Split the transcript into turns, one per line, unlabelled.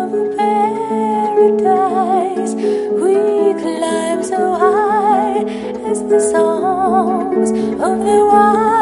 of paradise. We climb so high as the songs of the wild.